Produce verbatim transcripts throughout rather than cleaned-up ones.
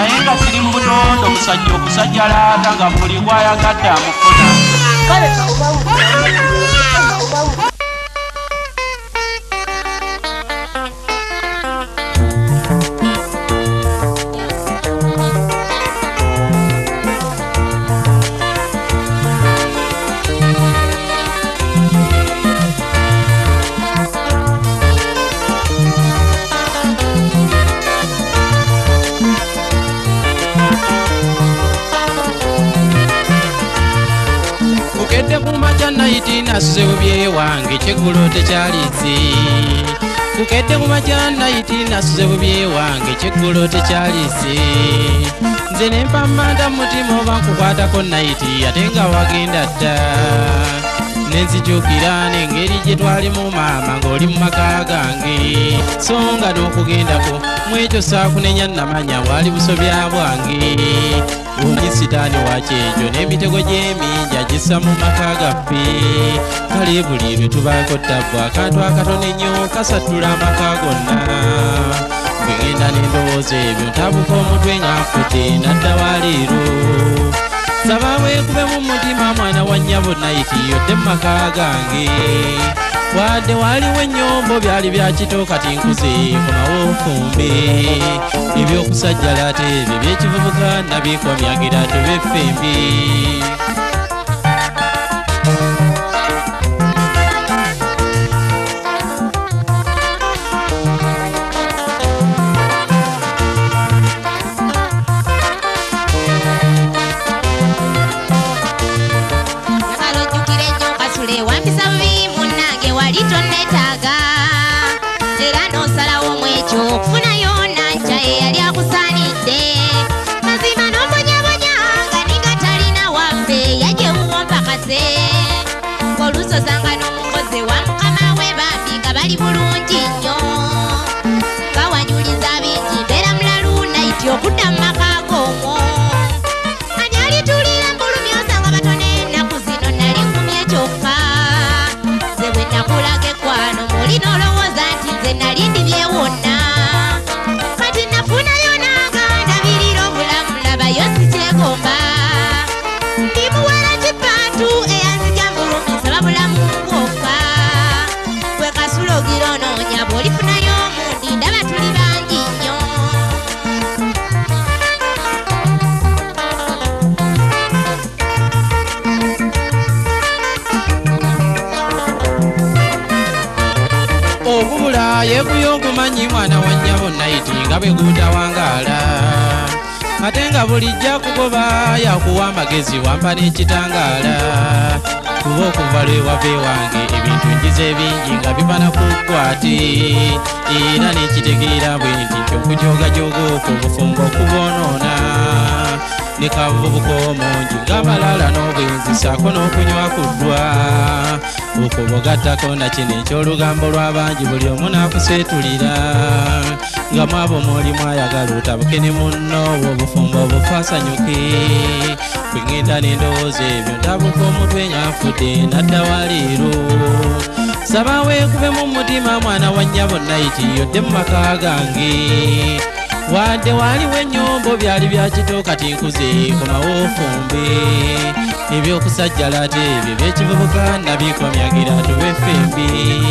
naye nga kiri mu butondo omusajja okusajjalaata nga buli gwayagadde amufuna. Nasuze bubye wange kyeggulo tekyalize kukedde mu majja nayiti nasuze bubye wange kyeggulo tekyalize nze ne mpammanda mu mutima oba nkukwatako nayiti ate nga wagenda dda nenzijukira n'engeri gye twalimu maama ng'oli mu maka gange so nga n'okugendako mwekyo saakunenya namanya bwali busobya bwange Uli sitaani wakyejo n'emitego gy'emingi agissa mu maka gaffe kale buli lwe tubaako ttabu akantu akatono ennyo kasattula amaka gonna bwe ngenda n'endowooza ebyo ntabuka omutwe nga nfudde nadda wa leero saba weekube mu mutima mwana wa nnyabo nayiti yodde mu maka gange wadde waliwo ennyombo byali bya kito kati nkuze komawo ofumbe ebyokusajjalaate ebyo ebyekivubuka nabikomyagira tube ffembi sanga n'omukozi wa mukama we bambi nga bali bulungi nnyo nga wanjuliza bingi mbeera mulalu nayiti okudda mu maka g'omwo ani alitulira mbulumi osanga batone ennaku zino nali nkumye kyokka nze bwe nakulaga ekwano muli n'olowooza nti nze nali ndibye wonna kati nafunayo nanga ndabirira obulamu labayo sikyegomba ndi muwala kipantu eyanzija mbulumi nsaba bulamu bwokka gwe kasulo gironoonya bw'olifunayo omundi ndaba tuli bangi nnyo obubula yeeguya ogumanyi mwana wa nnyabo nayiti nga bwe guutawangaala ate nga bulijja kugoba yakuwa amagezi wampa n'ekitangaala kuba okuva lwe wave wange ebintu njize bingi nga bibana ku kwati era n'ekitegeera bwe nti nti okujoogajoga okwo obufumbo okuboonoona ne kavubuka omungi ng'amalala n'obwenzi saako n'okunywa kuddwa okwo bogattako na kino eky'olugambo lw'abangi buli omu n'akuseetulira nga mwabo mwoli mwayagala otabuke ne munnoowo obufumbo obufaasanyuke bwe ngenda n'endowooza ebyo ntabuka omutwe nga nfudde nadda wa leero saba weekube mu mutima mwana wa nnyabo nayiti yodde mu maka gange wadde waliwo ennyombo byali bya kito kati nkuze komawo ofumbe ebyokusajjalaate ebyo ebyekivubuka nabikomyagira tube ffembi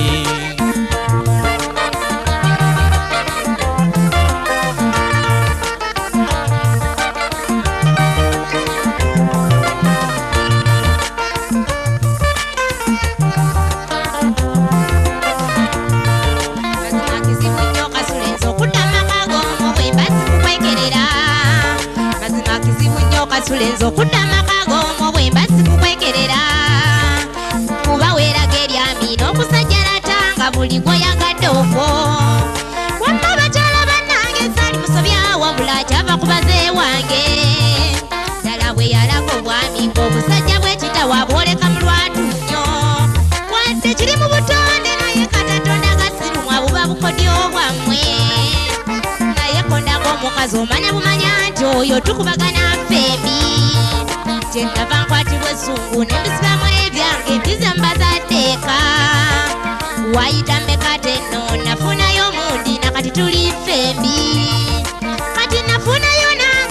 Sulenzo okudda amaka g'omwo bwe mba sikukwekerera kuba weeraga eryami n'okusajjalata nga buli gw'oyagadde okwo wamma abakyala bannange saali musobya wabula kyava ku baze wange ddala bwe yalaga obwami ng'obusajja bw'ekitawa bwoleka mu lwatu nnyo wadde kiri mu butonde naye katatonda gasirumwa buba bukodyo bwammwe naye kondako omukazi omanya bumanya nti oyo tukubagana ffembi kyendava nkwatibwa essungu nembisibamu ebyange mbize mbazaddeeka wayita mmekate nno nafunayo omundi nakati tuli ffembi kati nafunayo nange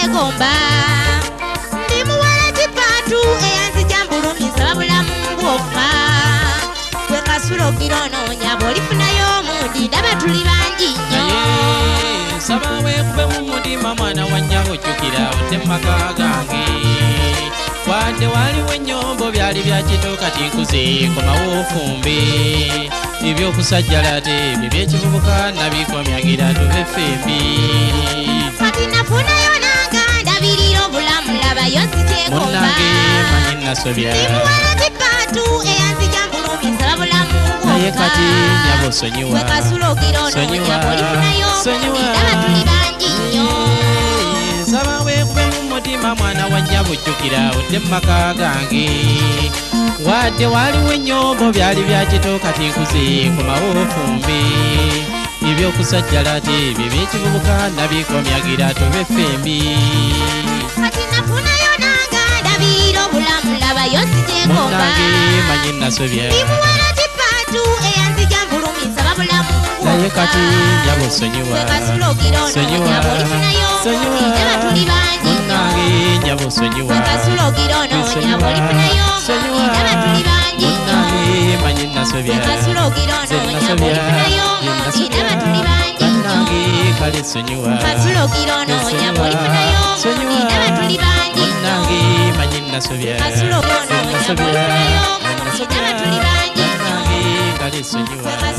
kyegomba ndi muwala kipaatu eyanzija mbulumisa babulamu bwofa gwe kasulo gironoonya bw'olifunayo omundi ndaba tuli bangi nnyo nsaba weekube mu mutima mwana wa nnyabo jjukira odde mu maka gange wadde waliwo ennyombo byali bya kito kati nkuze komawo ofumbe ebyokusajjala ate ebyo ebyekivubuka nabikomyagira tuve fembi kati nafunayo nanga ndabirira obulamu labayo sikyegomba munnange manyi nasobya ndi muwala kipaatu eyanzija mbulumisa babulamu naye kati nyabo sonyiwa gwe kasulo gironoonya bw'olifunayo omundi ndaba tuli bangi nnyo nsaba weekube mu mutima mwana wa nnyabo jjukira odde mu maka gange wadde waliwo ennyombo byali bya kito kati nkuze komawo ofumbe ebyokusajjala ate ebyo ebyekivubuka nabikomyagira tuve fembi kati nafunayo nanga ndabirira obulamu labayo sikyegomba munnange manyi nasobya ndi muwala kipaatu eyanzija mbulumisa babulamu naye kati nyabo sonyiwa gwe kasulo gironoonya bw'olifunayo omundi ndaba tuli bangi nnyo munnange nyabo sonyiwa gwe kasulo gironoonya bw'olifunayo omundi ndaba tuli bangi nnyo munnange manyi nasobya gwe kasulo gironoonya bw'olifunayo omundi ndaba tuli bangi nnyo munnange kale sonyiwa kasulo gironoonya bw'olifunayo omundi ndaba tuli bangi nnyo munnange manyi nasobya kasulo gironoonya bw'olifunayo omundi ndaba tuli bangi nnyo munnange kale sonyiwa